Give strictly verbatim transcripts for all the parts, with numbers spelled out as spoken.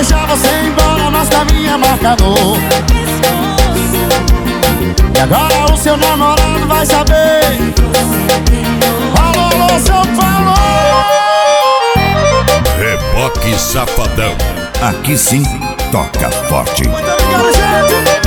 deixar você embora, mas caminha marcador. E agora o seu namorado vai saber. Alô, alô, São Paulo. Reboque Safadão. Aqui sim, toca forte. Muito obrigado, gente.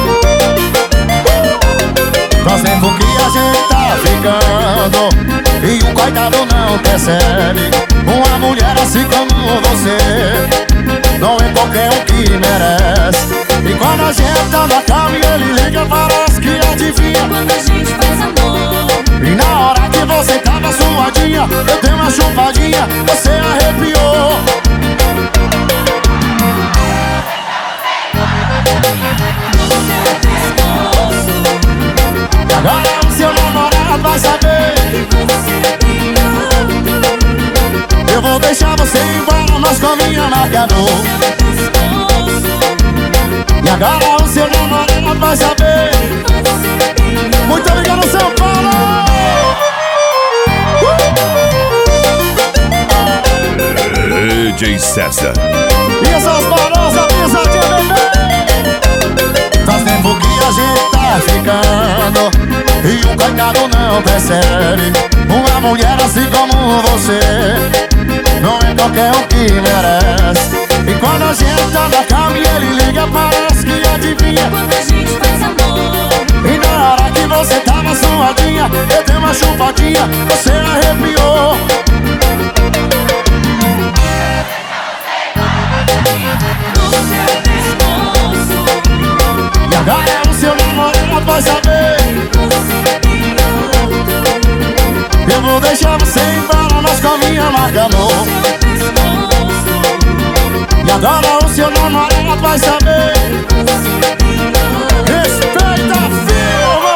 Faz tempo que a gente tá ficando e o coitado não percebe. Uma mulher assim como você não é qualquer um que merece. E quando a gente tá na cama e ele liga, parece que adivinha quando a gente faz amor. E na hora que você tava suadinha, eu dei uma chupadinha, você arrepiou. E agora o seu namorado vai saber. Eu vou deixar você embora, mas com minha marcador. E agora o seu namorado vai saber. Muito obrigado, São Paulo. D J César. E essas barosas, pisadinha, bebê. Faz tempo que a gente tá ficando e o coitado não percebe. Uma mulher assim como você não é qualquer um que merece. E quando a gente tá na cama e ele liga, parece que adivinha quando a gente faz amor. E na hora que você tava suadinha, eu dei uma chupadinha, você arrepiou. E agora o seu namorado vai saber. Eu vou deixar você embora, mas com a minha marca, amor. E agora o seu namorado vai saber. Respeita a firma,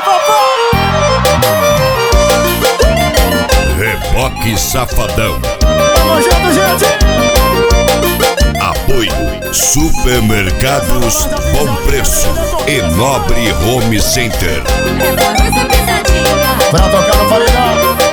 papai. Reboque Safadão. Tamo junto, gente. Apoio Supermercados Bom Preço e Nobre Home Center. É pra essa pisadinha. Pra tocar no paredão.